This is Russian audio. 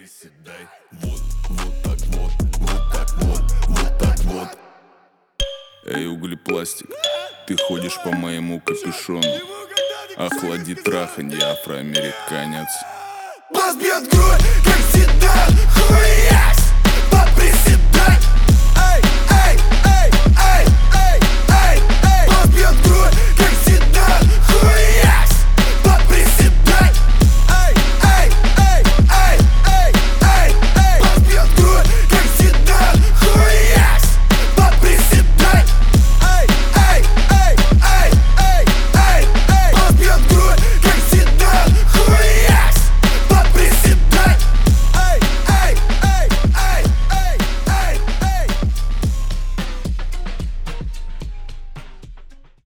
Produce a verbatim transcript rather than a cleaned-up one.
Приседай, вот, вот так вот, вот так вот, вот так вот. Эй, углепластик, ты ходишь по моему капюшону. Охлади траханье, афроамериканец. Бас бьет грудь, как Зидан, хуясь, поприседай. Эй, эй, эй, эй, эй, эй, эй. Бас бьет грудь, как Зидан,